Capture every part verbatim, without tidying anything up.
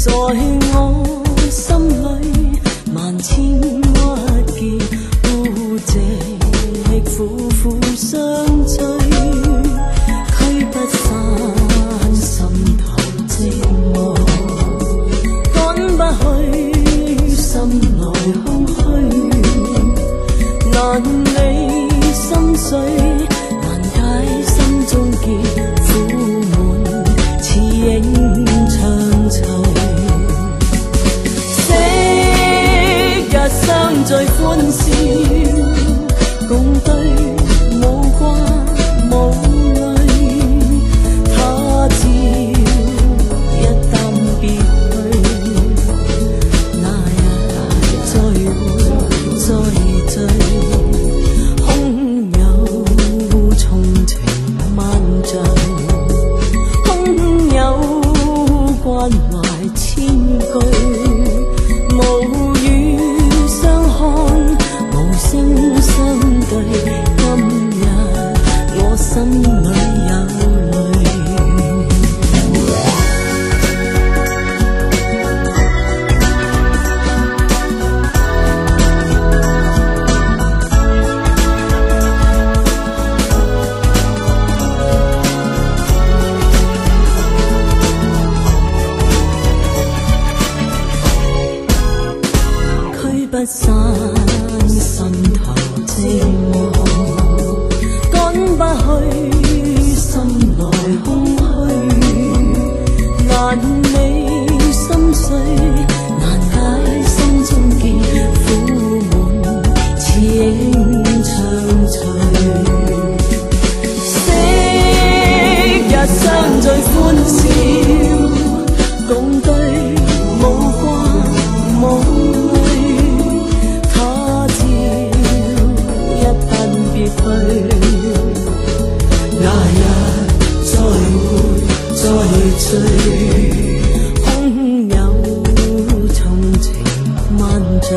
在我心里萬千鬱結，孤寂苦苦相追，驅不散心頭寂寞，趕不去心內空虛，難理心碎，難解心中結，苦悶似影長隨。相聚歡笑，共對無掛無慮，他朝一旦別去，那日再會再聚，空有重情萬丈，空有關懷千句。聲相對，今日我心裏有淚。驅不散心頭寂寞，趕不去心內空虛，難理心碎，難解心中結，苦悶似影長隨。昔日相聚歡笑，共對無掛無那日再會再聚，空有重情萬丈，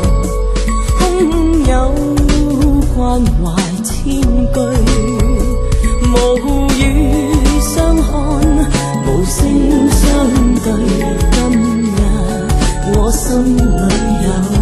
空有關懷千句，無語相看，無聲相對，今日我心裏有